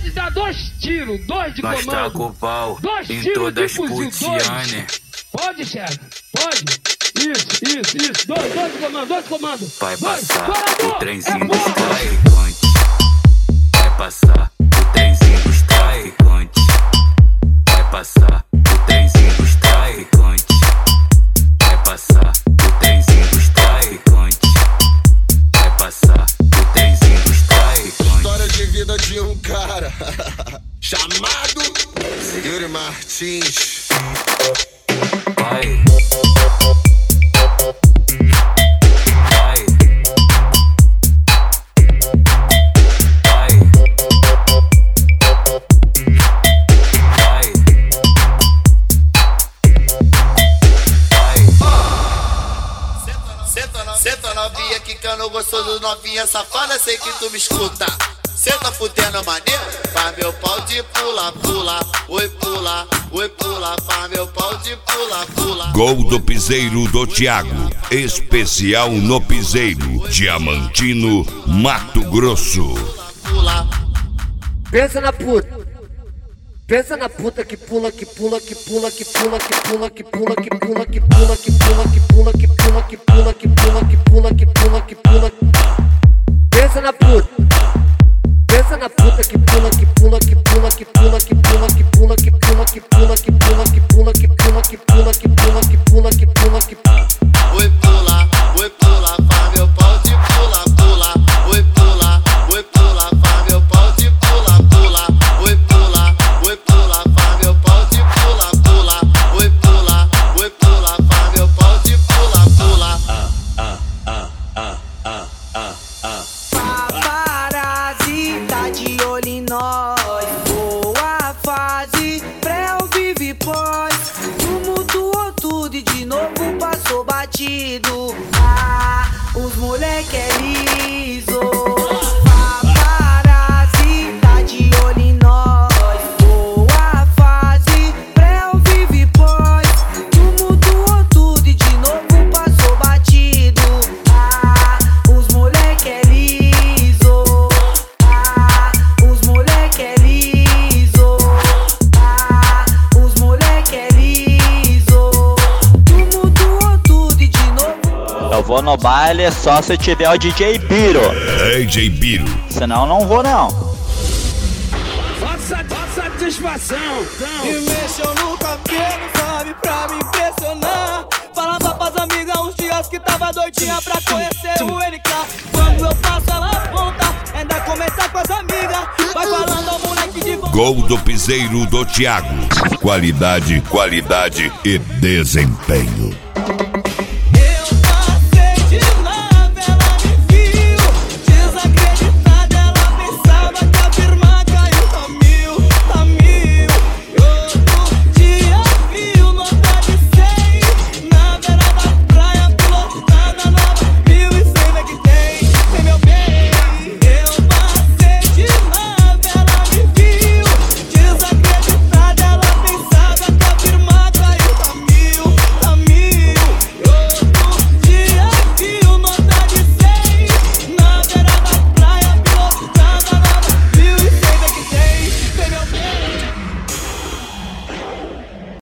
Pode dar 2 tiros, 2 de Nós comando. taca o pau 2 em tiros todas de fuzil, as putiane. Pode, chefe, pode. Isso. 2 de comando, 2 de comando. Vai Dois. passar Parador. o trenzinho É dos bom. traficantes. Vai passar o trenzinho dos traficantes. Vai passar o trenzinho dos traficantes. Vai passar o trenzinho dos traficantes. Vai passar o trenzinho dos traficantes. História de vida de um cara chamado Yuri Martins. Vai. Senta novinha, quicando gostoso, novinha safada, sei que tu me escuta. Senta fudendo maneiro, faz meu pau de pula, pula. Oi pula, faz meu pau de pula, pula. Gol do piseiro do Thiago, especial no piseiro, Diamantino, Mato Grosso. Pula. Pensa na puta. Pensa na puta que pula, que pula, que pula, que pula, que pula, que pula, que pula, que pula, que pula, que pula, que pula, que pula, que pula, que pula, que pula, que pula. Pensa na puta. Pensa na puta que pula, que pula, que pula, que pula, que pula, que pula, que pula, que pula, que pula, que pula, que pula, que pula, que pula, que pula, que pula, que pula. Oi pula, faz meu pau de pula, pula. Oi pula, faz meu pau de pula, pula. Oi pula, faz meu pau de pula, pula. Oi pula, faz meu pau de pula, pula. Paparazzi tá de olho em nós. Boa fase, pré ou vive pós. Tumultuou tudo e de novo passou batido. Os moleque é liso. Paparazzi tá de olho em nós. Boa fase, pré ou vive pós. Tumultuou tudo e de novo passou batido. Os moleque é liso. Os moleque é liso. Os moleque é liso. Tumultuou tudo e de novo. Eu vou no baile só se tiver o DJ Biro. DJ Biro. Senão não vou não. Só satisfação. E mexeu no cabelo, sabe, pra me impressionar. Falava pras amigas uns dias que tava doidinha pra conhecer o NK. Quando eu passo ela aponta, ainda começa com as amigas. Vai falando ao moleque de volta. Gol do piseiro do Thiago. Qualidade e desempenho.